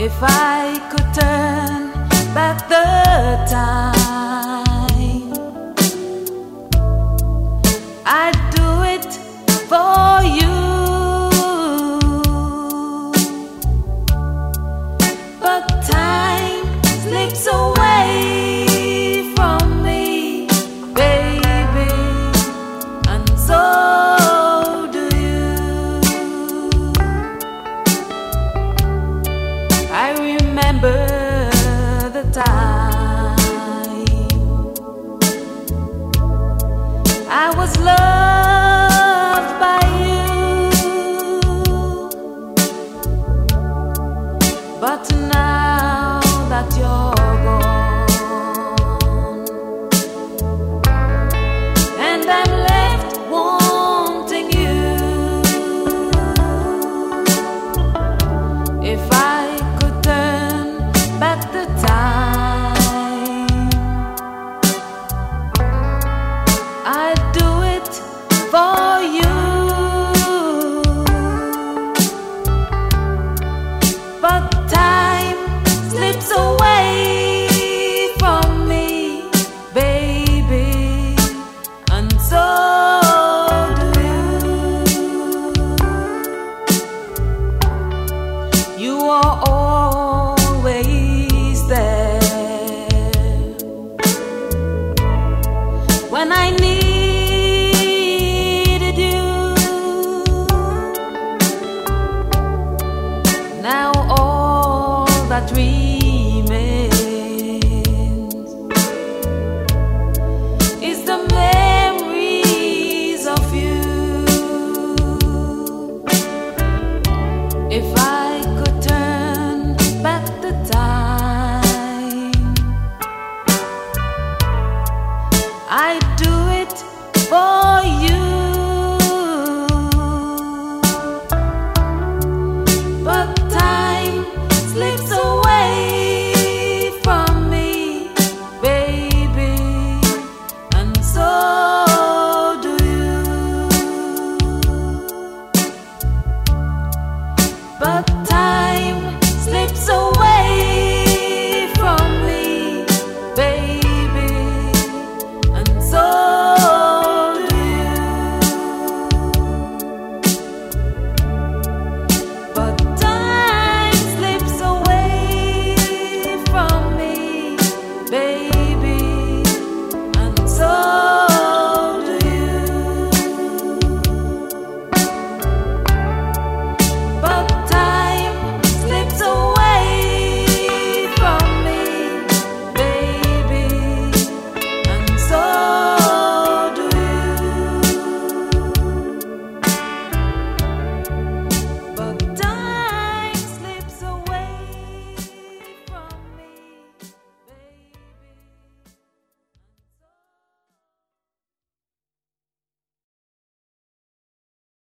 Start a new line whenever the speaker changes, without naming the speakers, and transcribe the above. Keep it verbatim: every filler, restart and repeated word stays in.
If I could turn back the time, I'd do it for you. But time slips away from me, baby, and so do you. I remember the time I was loved by you, but now that you're gone and I'm left wanting you, if I could turn back the time, I'd do it for you. But time slips away from me, baby, and so do you. You are always there when I needed you. Now all that we